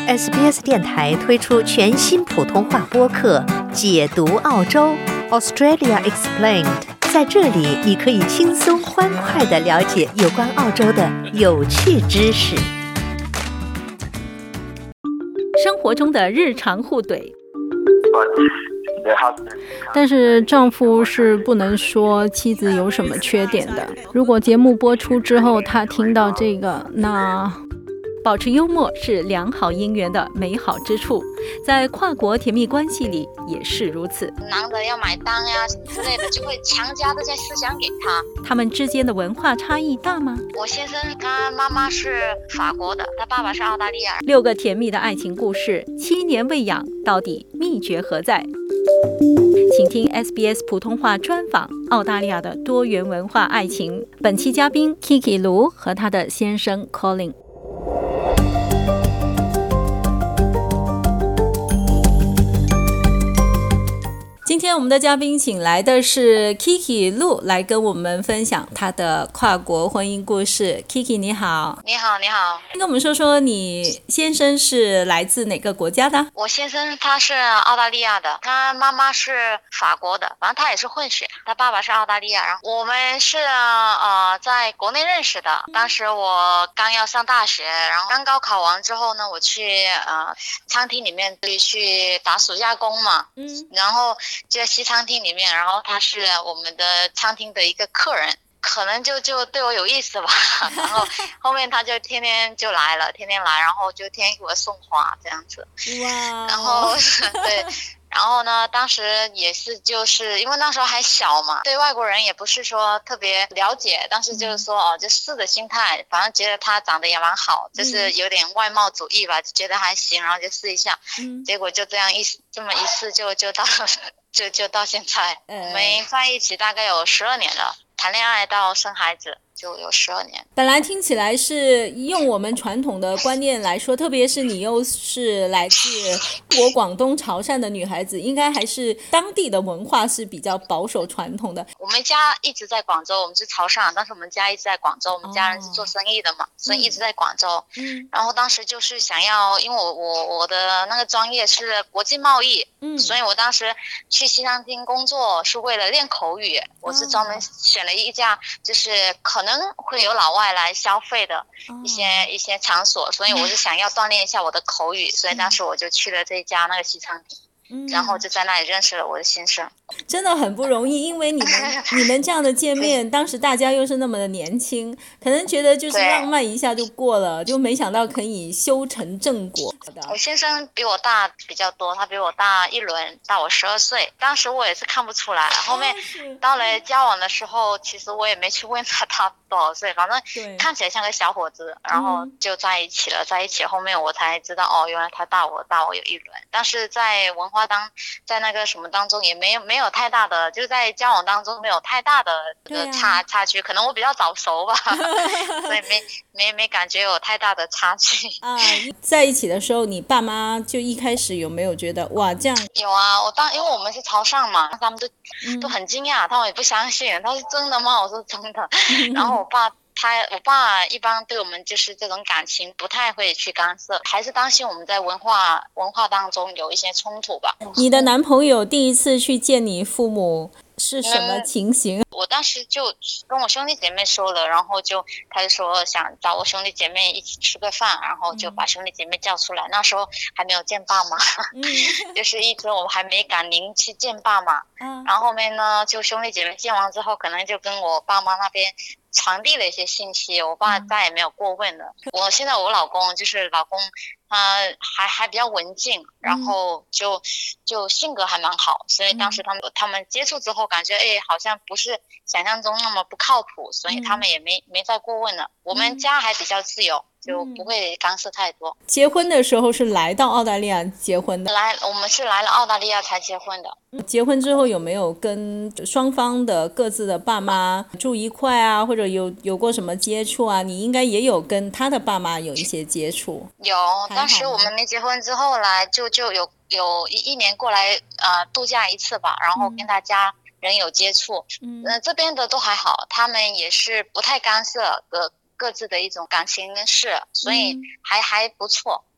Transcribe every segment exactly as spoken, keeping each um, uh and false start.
S B S 电台推出全新普通话播客《解读澳洲 Australia Explained》，在这里你可以轻松欢快地了解有关澳洲的有趣知识。 生活中的日常互怼， 但是丈夫是不能说妻子有什么缺点的。如果节目播出之后他听到这个，那保持幽默是良好姻缘的美好之处，在跨国甜蜜关系里也是如此。 男的要买单呀什么之类的，就会强加这些思想给他。 他们之间的文化差异大吗？ 我先生他妈妈是法国的，他爸爸是澳大利亚。 六个甜蜜的爱情故事，七年喂养，到底秘诀何在？请听 S B S 普通话专访澳大利亚的多元文化爱情。本期嘉宾 Kiki 卢和他的先生 Colin。今天我们的嘉宾请来的是 Kiki 陆，来跟我们分享她的跨国婚姻故事。 Kiki 你好。 你好你好， 跟我们说说你先生是来自哪个国家的？ 我先生他是澳大利亚的，他妈妈是法国的，反正他也是混血，他爸爸是澳大利亚。然后我们是呃在国内认识的，当时我刚要上大学，然后刚高考完之后呢，我去呃餐厅里面去打暑假工嘛，嗯，然后就在西餐厅里面，然后他是我们的餐厅的一个客人，可能就就对我有意思吧，然后后面他就天天就来了，天天来，然后就天天给我送花这样子。哇！然后对，然后呢，当时也是就是因为那时候还小嘛，对外国人也不是说特别了解，但是就是说哦，就试的心态，反正觉得他长得也蛮好，就是有点外貌主义吧，就觉得还行，然后就试一下，嗯、结果就这样一这么一试就就到就就到现在，我们在一起大概有十二年了，谈恋爱到生孩子就有十二年。 本来听起来是用我们传统的观念来说，特别是你又是来自我广东潮汕的女孩子，应该还是当地的文化是比较保守传统的。 我们家一直在广州，我们是潮汕，但是我们家一直在广州，我们家人是做生意的嘛，哦、所以一直在广州。嗯，然后当时就是想要，因为我我我的那个专业是国际贸易，嗯，所以我当时去西餐厅工作是为了练口语，我是专门选了一家就是可能会有老外来消费的一些、哦、一些场所，所以我是想要锻炼一下我的口语，所以当时我就去了这家那个西餐厅。嗯、然后就在那里认识了我的先生。 真的很不容易，因为你们你们这样的见面，当时大家又是那么的年轻，可能觉得就是浪漫一下就过了，就没想到可以修成正果。 我先生比我大比较多，他比我大一轮，大我十二岁。当时我也是看不出来，后面到了交往的时候，其实我也没去问他他多少岁，反正看起来像个小伙子，然后就在一起了。在一起后面我才知道，哦，原来他大我大我有一轮。但是在文化当在那个什么当中也没有没有太大的，就是在交往当中没有太大的这个差、啊、差距，可能我比较早熟吧，所以没没没感觉有太大的差距。 啊，在一起的时候，你爸妈就一开始有没有觉得哇这样？ 有啊，我当因为我们是潮汕嘛，他们都、嗯、都很惊讶，他们也不相信，他说真的吗？我说真的。然后我爸。他我爸一般对我们就是这种感情不太会去干涉，还是担心我们在文化文化当中有一些冲突吧。 你的男朋友第一次去见你父母是什么情形？ 嗯、我当时就跟我兄弟姐妹说了，然后就他就说想找我兄弟姐妹一起吃个饭，然后就把兄弟姐妹叫出来。嗯、那时候还没有见爸妈，嗯、就是一直我们还没赶临去见爸妈。嗯、然后后面呢，就兄弟姐妹见完之后，可能就跟我爸妈那边传递了一些信息，我爸再也没有过问了。嗯、我现在我老公就是老公，他还还比较文静，然后就就性格还蛮好，所以当时他们、嗯、他们接触之后，感觉哎好像不是想象中那么不靠谱，所以他们也没、嗯、没再过问了。我们家还比较自由。就不会干涉太多。 结婚的时候是来到澳大利亚结婚的？ 来，我们是来了澳大利亚才结婚的。 结婚之后有没有跟双方的各自的爸妈住一块啊，或者有有过什么接触啊？你应该也有跟他的爸妈有一些接触。 有，当时我们没结婚之后来就就有有一一年过来呃度假一次吧，然后跟他家人有接触。嗯，呃、这边的都还好，他们也是不太干涉的。各自的一种感情跟事，所以还、嗯、还不错。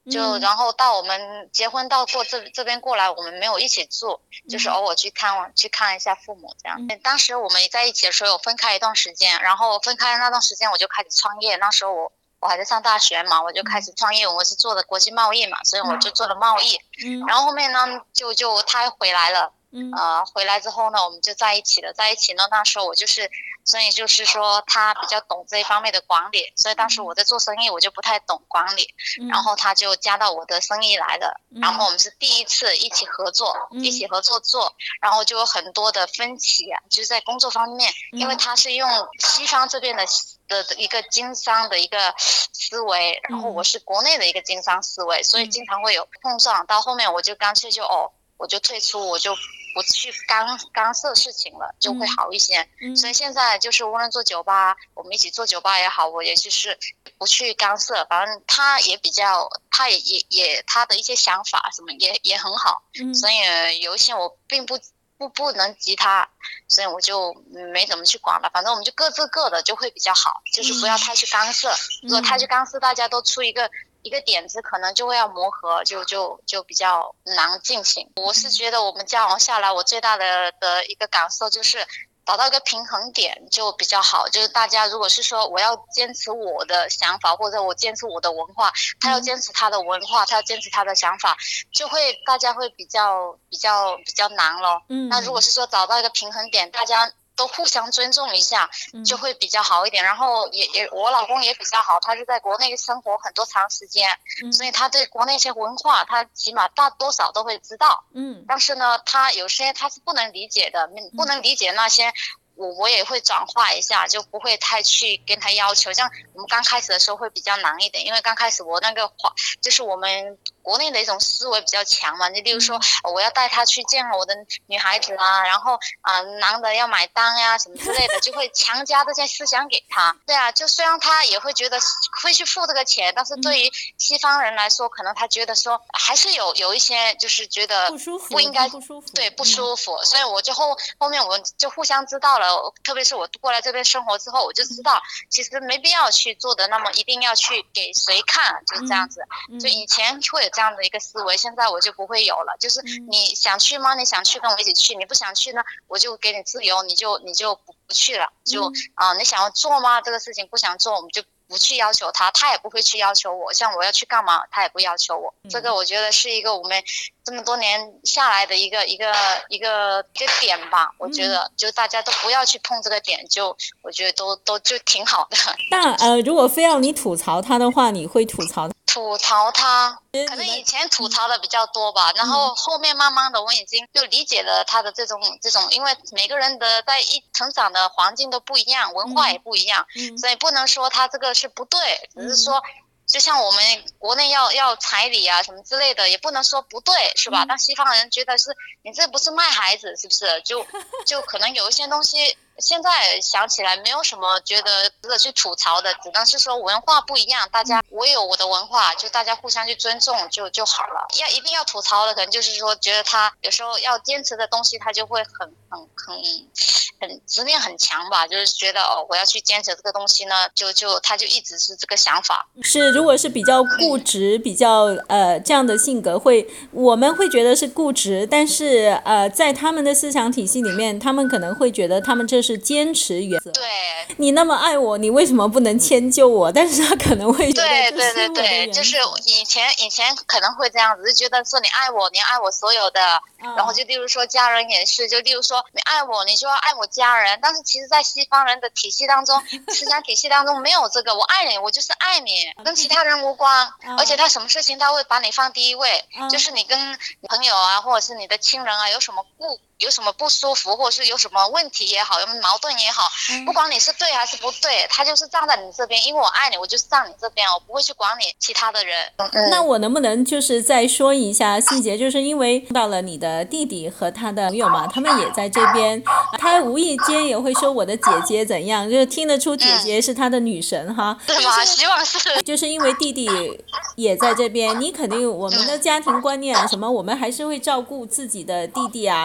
就然后到我们结婚到过这这边过来，我们没有一起住，就是偶尔去看去看一下父母这样。嗯、当时我们在一起的时候有分开一段时间，然后分开那段时间我就开始创业，那时候我我还在上大学嘛，我就开始创业，我是做的国际贸易嘛，所以我就做了贸易。嗯、然后后面呢，就就他回来了。嗯，呃，回来之后呢，我们就在一起了。在一起呢，那时候我就是，所以就是说他比较懂这一方面的管理，所以当时我在做生意，我就不太懂管理，嗯、然后他就加到我的生意来了。嗯、然后我们是第一次一起合作，嗯、一起合作做，然后就有很多的分歧啊，就是在工作方面，因为他是用西方这边的的一个经商的一个思维，然后我是国内的一个经商思维，所以经常会有碰撞。到后面我就干脆就哦。我就退出，我就不去干干涉事情了，就会好一些。嗯、所以现在就是无论做酒吧，我们一起做酒吧也好，我也就是不去干涉，反正他也比较，他也也也他的一些想法什么也也很好。嗯、所以有一些我并不不不能及他，所以我就没怎么去管了。反正我们就各自各的就会比较好，就是不要太去干涉。嗯、如果太去干涉，大家都出一个。一个点子可能就会要磨合，就就就比较难进行。我是觉得我们交往下来，我最大的的一个感受就是找到一个平衡点就比较好。就是大家如果是说我要坚持我的想法，或者我坚持我的文化，他要坚持他的文化，他要坚持他的想法，就会大家会比较比较比较难咯。嗯，那如果是说找到一个平衡点，大家都互相尊重一下，就会比较好一点。然后也也我老公也比较好，他是在国内生活很多长时间，嗯、所以他对国内一些文化，他起码大多少都会知道。嗯，但是呢，他有些他是不能理解的，不能理解那些。我我也会转化一下，就不会太去跟他要求。像我们刚开始的时候会比较难一点，因为刚开始我那个话就是我们国内的一种思维比较强嘛。你例如说，我要带他去见我的女孩子啊，然后啊、呃、男的要买单呀、啊、什么之类的，就会强加这些思想给他。对啊，就虽然他也会觉得会去付这个钱，但是对于西方人来说，可能他觉得说还是有有一些就是觉得不舒服， 不应该不舒服， 对不舒服。嗯、所以我就后后面我们就互相知道了。特别是我过来这边生活之后，我就知道其实没必要去做的那么一定要去给谁看，就是这样子。嗯嗯、就以前会有这样的一个思维，现在我就不会有了。就是你想去吗？你想去跟我一起去，你不想去呢，我就给你自由，你就你就不不去了。就啊、呃，你想要做吗？这个事情不想做，我们就不去要求他，他也不会去要求我。像我要去干嘛，他也不要求我。嗯、这个我觉得是一个我们这么多年下来的一个一个一个一个点吧。我觉得就大家都不要去碰这个点，就我觉得都都就挺好的。 那呃，如果非要你吐槽他的话，你会吐槽他？ 吐槽他，可能以前吐槽的比较多吧，嗯、然后后面慢慢的我已经就理解了他的这种这种，因为每个人的在一成长的环境都不一样，文化也不一样，嗯、所以不能说他这个是不对，只是说。就像我们国内要要彩礼啊什么之类的，也不能说不对，是吧？嗯、但西方人觉得是你这不是卖孩子，是不是？就就可能有一些东西，现在想起来没有什么觉得值得去吐槽的，只能是说文化不一样，大家我有我的文化，就大家互相去尊重就就好了。要一定要吐槽的，可能就是说觉得他有时候要坚持的东西，他就会很很很很执念很强吧，就是觉得哦，我要去坚持这个东西呢，就就他就一直是这个想法。 是，如果是比较固执，嗯、比较呃这样的性格会，我们会觉得是固执，但是呃在他们的思想体系里面，他们可能会觉得他们这是坚持原则。 对， 你那么爱我，你为什么不能迁就我？但是他可能会觉得对对对对，就是以前以前可能会这样子，就觉得说你爱我，你爱我所有的，嗯、然后就例如说家人也是，就例如说你爱我，你就要爱我家人。但是其实，在西方人的体系当中，思想体系当中没有这个，我爱你，我就是爱你，跟其他人无关。而且他什么事情他会把你放第一位，就是你跟朋友啊，或者是你的亲人啊，有什么不有什么不舒服，或者是有什么问题也好，有矛盾也好，不管你是对还是不对，他就是站在你这边，因为我爱你，我就是站你这边，我不会去管你其他的人。 嗯、那我能不能就是再说一下细节，就是因为到了你的弟弟和他的朋友嘛，他们也在这边，他无意间也会说我的姐姐怎样，就是听得出姐姐是他的女神哈。 是吗？希望是。 就是因为弟弟也在这边，你肯定我们的家庭观念啊什么，我们还是会照顾自己的弟弟啊什么的。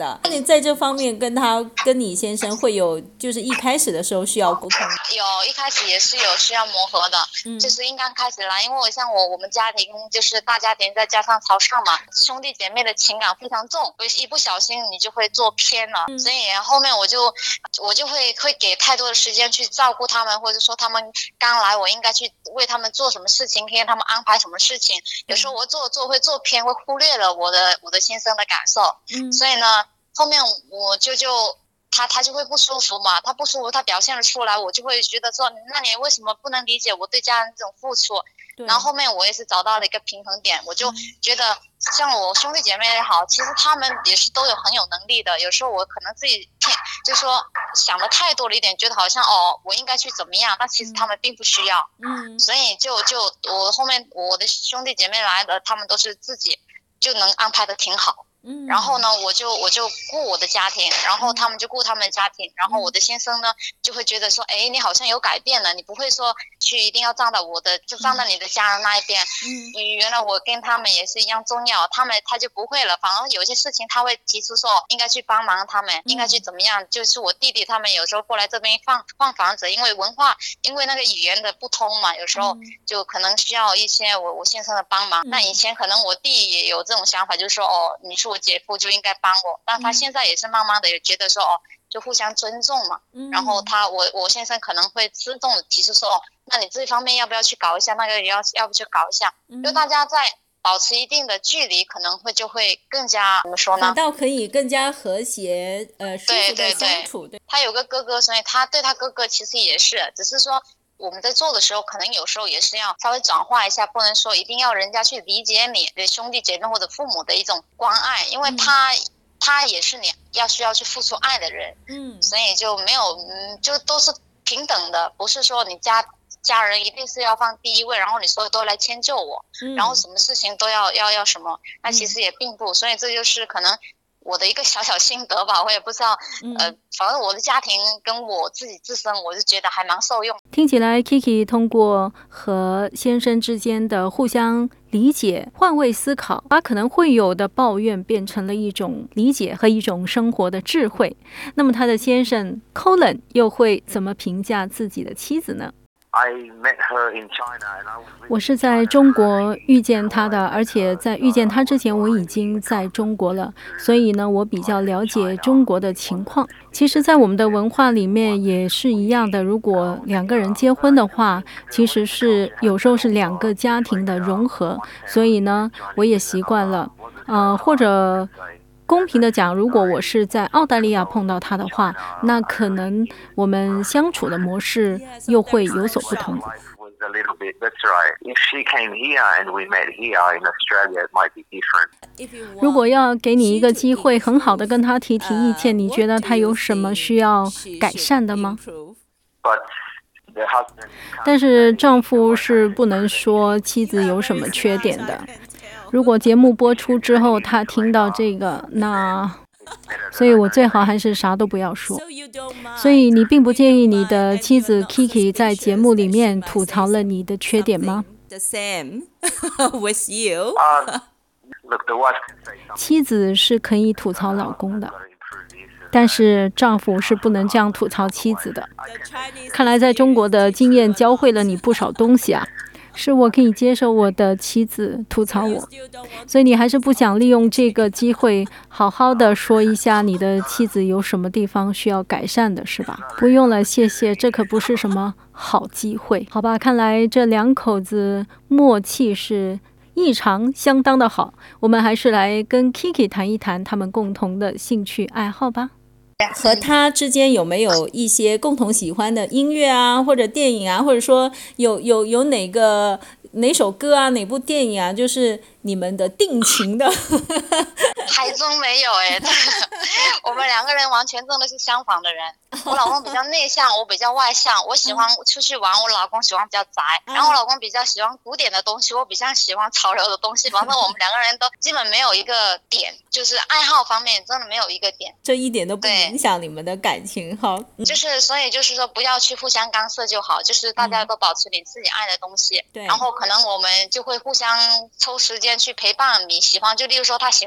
的。那你在这方面跟他跟你先生会有就是一开始的时候需要沟通？ 有，一开始也是有需要磨合的，嗯、就是应该开始啦，因为我像我我们家庭就是大家庭，再加上潮汕嘛，兄弟姐妹的情感非常重，一不小心你就会做偏了，嗯、所以后面我就我就会会给太多的时间去照顾他们，或者说他们刚来，我应该去为他们做什么事情，给他们安排什么事情。有时候我做做会做偏，会忽略了我的我的先生的感受。嗯，所以呢，后面我就就他他就会不舒服嘛，他不舒服，他表现了出来，我就会觉得说，那你为什么不能理解我对家人这种付出？然后后面我也是找到了一个平衡点，我就觉得像我兄弟姐妹也好，其实他们也是都有很有能力的。有时候我可能自己就说想的太多了一点，觉得好像哦我应该去怎么样，但其实他们并不需要。嗯，所以就就我后面我的兄弟姐妹来的，他们都是自己就能安排的挺好。嗯，然后呢，我就我就顾我的家庭，然后他们就顾他们的家庭，然后我的先生呢就会觉得说，哎，你好像有改变了，你不会说去一定要站到我的，就站到你的家人那一边。嗯，原来我跟他们也是一样重要，他们他就不会了，反而有些事情他会提出说应该去帮忙他们，应该去怎么样。就是我弟弟他们有时候过来这边换换房子，因为文化，因为那个语言的不通嘛，有时候就可能需要一些我我先生的帮忙。那以前可能我弟也有这种想法，就是说哦，你是我姐夫就应该帮我，但他现在也是慢慢的也觉得说哦，就互相尊重嘛。嗯、然后他我我先生可能会自动的提出说哦，那你这方面要不要去搞一下，那个也要要不去搞一下，嗯、就大家在保持一定的距离，可能会就会更加怎么说呢？ 反倒可以更加和谐呃舒服的相处。对对对， 他有个哥哥，所以他对他哥哥其实也是，只是说。我们在做的时候，可能有时候也是要稍微转化一下，不能说一定要人家去理解你的兄弟姐妹或者父母的一种关爱，因为他、嗯、他也是你要需要去付出爱的人，嗯，所以就没有，嗯，就都是平等的，不是说你家家人一定是要放第一位，然后你所有都来迁就我，嗯、然后什么事情都要要要什么，那其实也并不，所以这就是可能。我的一个小小心得吧，我也不知道，嗯、呃，反正我的家庭跟我自己自身，我是觉得还蛮受用。 听起来 Kiki 通过和先生之间的互相理解、换位思考，把可能会有的抱怨变成了一种理解和一种生活的智慧。那么他的先生 Colin 又会怎么评价自己的妻子呢？我是在中国遇见她的，而且在遇见她之前我已经在中国了，所以呢我比较了解中国的情况。其实在我们的文化里面也是一样的，如果两个人结婚的话，其实是有时候是两个家庭的融合，所以呢我也习惯了，呃，或者公平的讲，如果我是在澳大利亚碰到他的话，那可能我们相处的模式又会有所不同。如果要给你一个机会，很好的跟他提提意见，你觉得他有什么需要改善的吗？但是丈夫是不能说妻子有什么缺点的。如果节目播出之后他听到这个，那所以我最好还是啥都不要说。所以你并不介意你的妻子 Kiki 在节目里面吐槽了你的缺点吗？妻子是可以吐槽老公的，但是丈夫是不能这样吐槽妻子的。看来在中国的经验教会了你不少东西啊。是我可以接受我的妻子吐槽我，所以你还是不想利用这个机会好好的说一下你的妻子有什么地方需要改善的，是吧？不用了，谢谢，这可不是什么好机会。好吧，看来这两口子默契是异常相当的好。我们还是来跟 Kiki 谈一谈他们共同的兴趣爱好吧。 和他之间有没有一些共同喜欢的音乐啊，或者电影啊，或者说有有有哪个哪首歌啊，哪部电影啊，就是你们的定情的？ 还真没有哎，我们两个人完全真的是相反的人。我老公比较内向，我比较外向。我喜欢出去玩，我老公喜欢比较宅。然后我老公比较喜欢古典的东西，我比较喜欢潮流的东西。反正我们两个人都基本没有一个点，就是爱好方面真的没有一个点。 这一点都不影响你们的感情哈。 就是所以就是说不要去互相干涉就好，就是大家都保持你自己爱的东西。对。然后可能我们就会互相抽时间去陪伴你喜欢，就例如说他喜欢在家里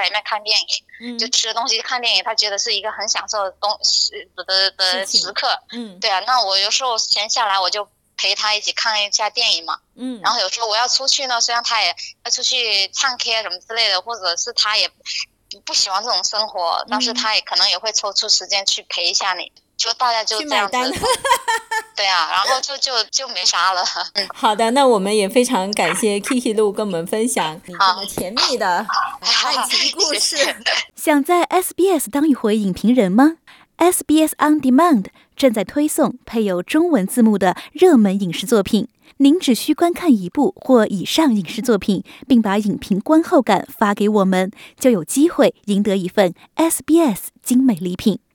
里面看电影，嗯、就吃东西看电影，他觉得是一个很享受的东西的的时刻。嗯，对啊，那我有时候闲下来我就陪他一起看一下电影嘛。嗯，然后有时候我要出去呢，虽然他也要出去唱 K 什么之类的，或者是他也不喜欢这种生活，嗯、但是他也可能也会抽出时间去陪一下你。就大家就这样子，对啊，然后就就就没啥了。嗯， 好的，那我们也非常感谢 Kiki 露跟我们分享你这么甜蜜的爱情故事。谢谢。 想在 S B S 当一回影评人吗？ S B S On Demand 正在推送配有中文字幕的热门影视作品，您只需观看一部或以上影视作品，并把影评观后感发给我们，就有机会赢得一份 S B S 精美礼品。